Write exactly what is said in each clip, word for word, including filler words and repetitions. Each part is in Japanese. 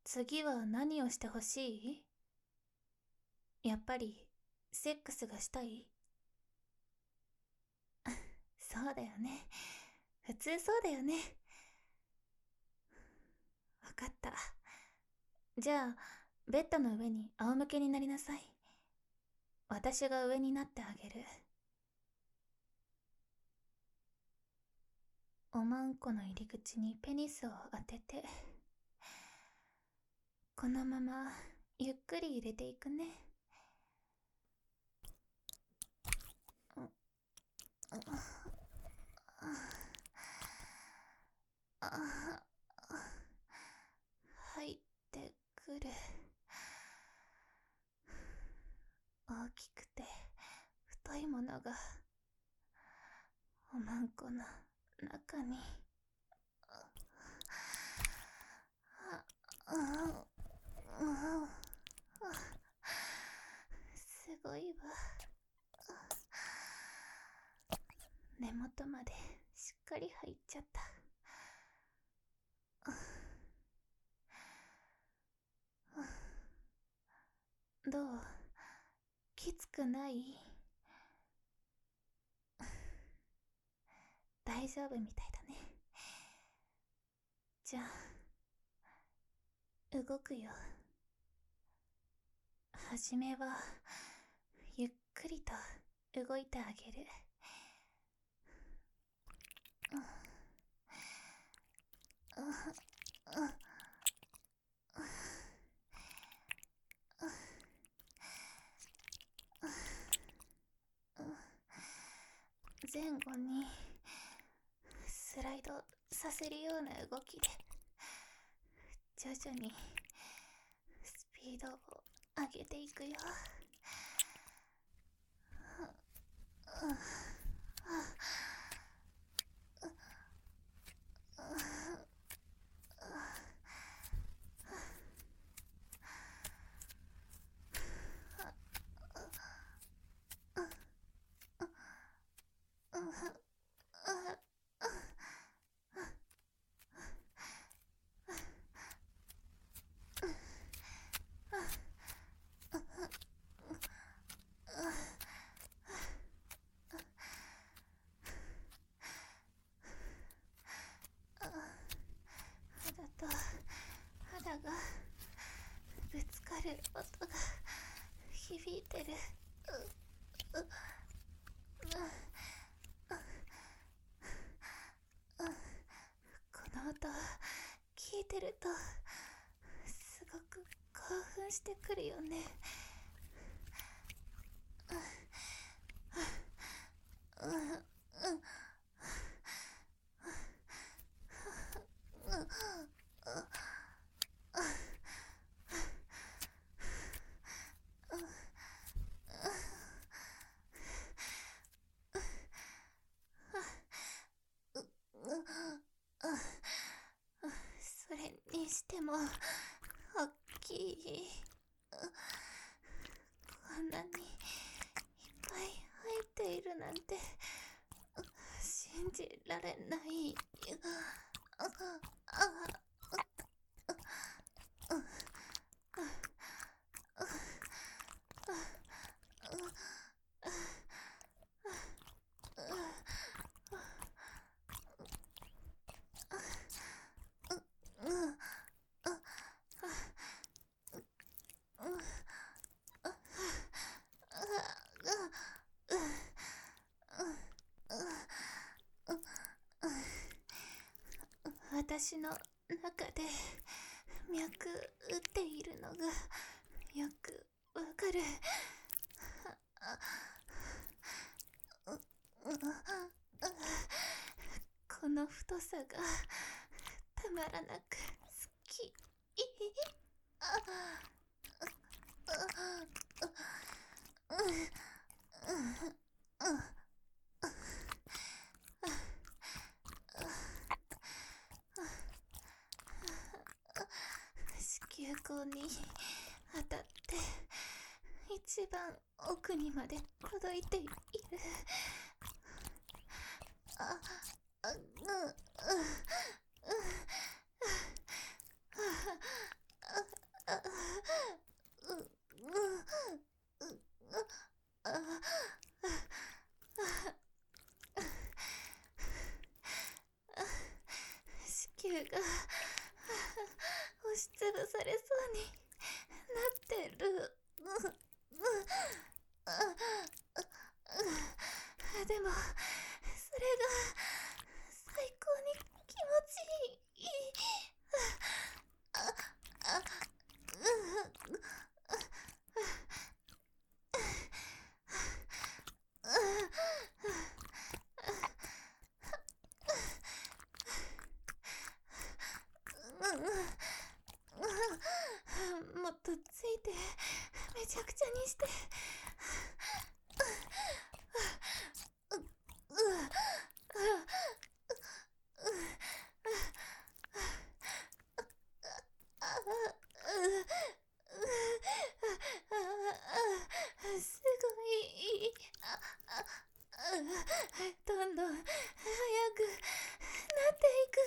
次は何をしてほしい？やっぱり、セックスがしたい？そうだよね。普通そうだよね。わかった。じゃあ、ベッドの上に仰向けになりなさい。私が上になってあげる。おまんこの入り口にペニスを当てて、このままゆっくり入れていくね。入ってくる。大きくて太いものがおまんこの中に。すごいわ。根元までしっかり入っちゃった。どう？きつくない？大丈夫みたいだね。じゃあ、動くよ。はじめは、ゆっくりと動いてあげる。前後にスライドさせるような動きで徐々にスピードを上げていくよ。肌と肌がぶつかる音が響いてる。この音聞いてるとすごく興奮してくるよね。それにしても大きい。こんなにいっぱい入っているなんて信じられない。私の中で脈打っているのがよくわかる。この太さがたまらなく好き。子宮口に当たって一番奥にまで届いている。あ、あ、う、う、う、 しつぶされそうになってる。でもそれが最高に気持ちいい。もっとついてめちゃくちゃにして。すごい。どんどん早くなっていく。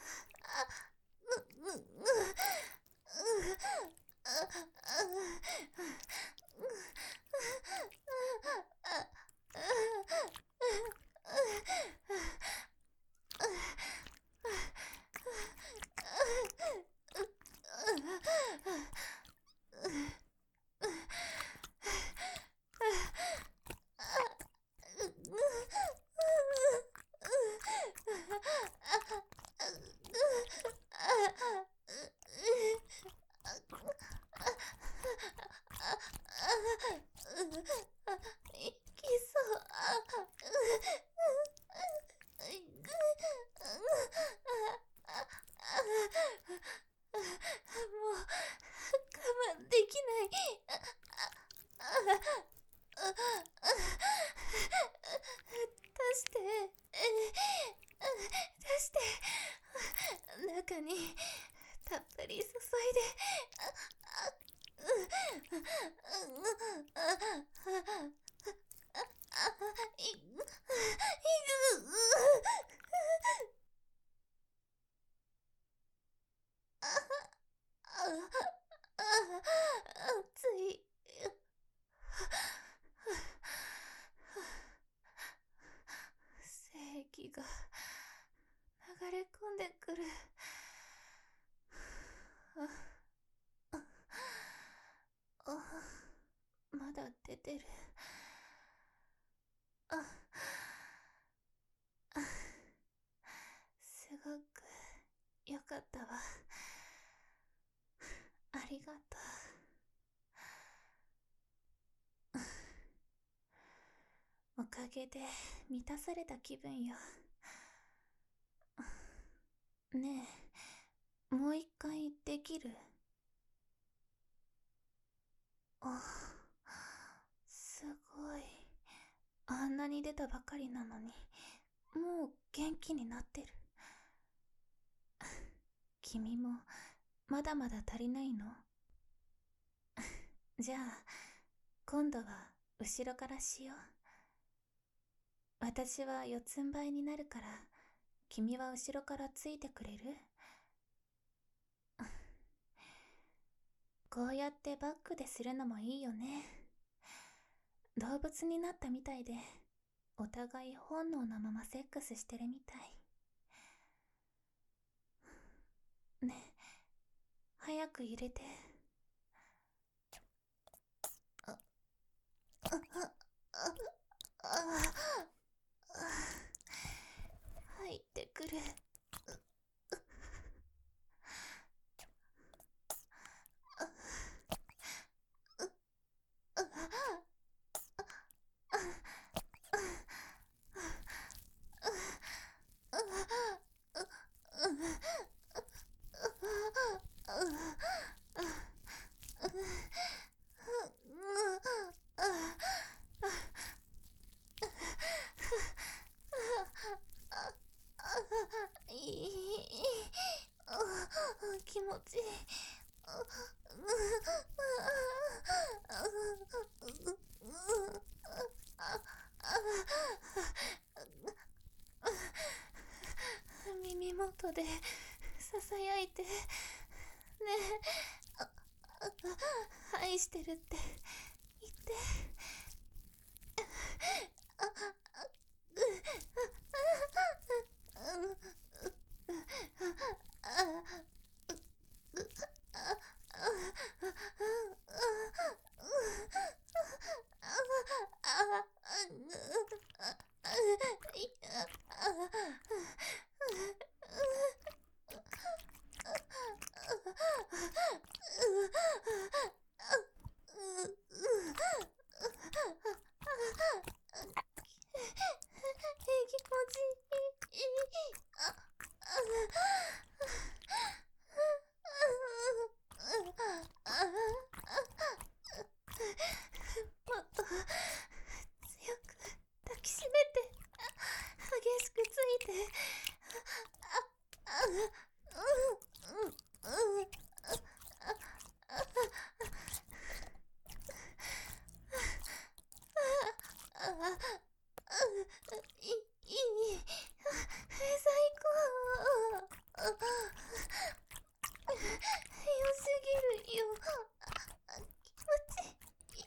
いきそう。もう我慢できない。出して、出して、中にたっぷり注いで。熱い。精液が流れ込んでくる。まだ出てる。すごくよかったわ。ありがとう。おかげで満たされた気分よ。ねえ、もう一回できる？あ、すごい。あんなに出たばかりなのにもう元気になってる。君もまだまだ足りないの？じゃあ今度は後ろからしよう。私は四つん這いになるから君は後ろからついてくれる？こうやってバックでするのもいいよね。動物になったみたいでお互い本能のままセックスしてるみたい。ねえ、早く入れて。あ、あ、あ、あ、入ってくる。気持ちいい。耳元でささやいてねえ、愛してるって言って。 もっと強く抱きしめて、激しくついて、いい、いい、最高。良すぎるよ。気持ちいい。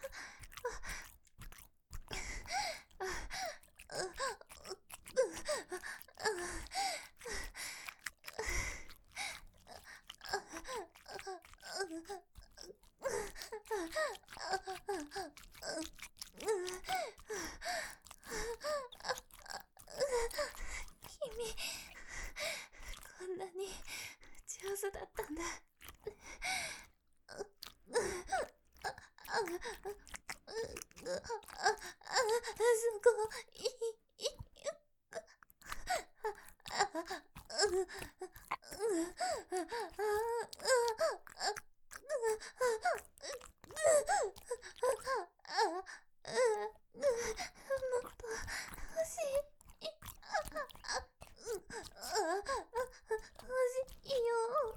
君、こんなに上手だったんだ。すごい。もっと欲しい。欲しいよ。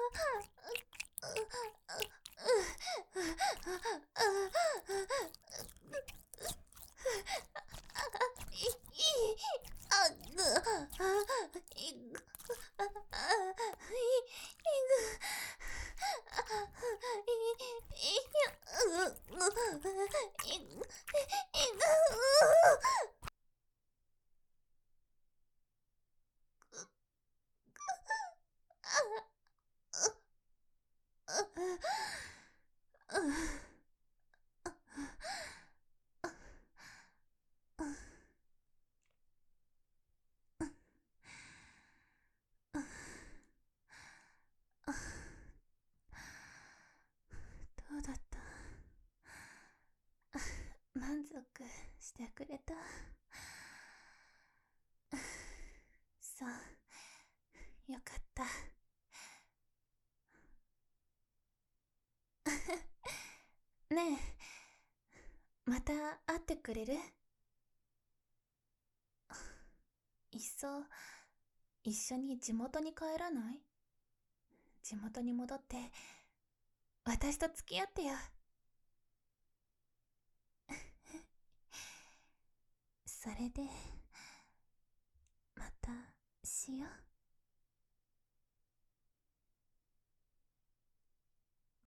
いい。あぐ。いぐ。いぐ。どうだった？満足してくれた？そう、よかった。ねえ、また会ってくれる？いっそ一緒に地元に帰らない？地元に戻って私と付き合ってよ。それでまたしよう。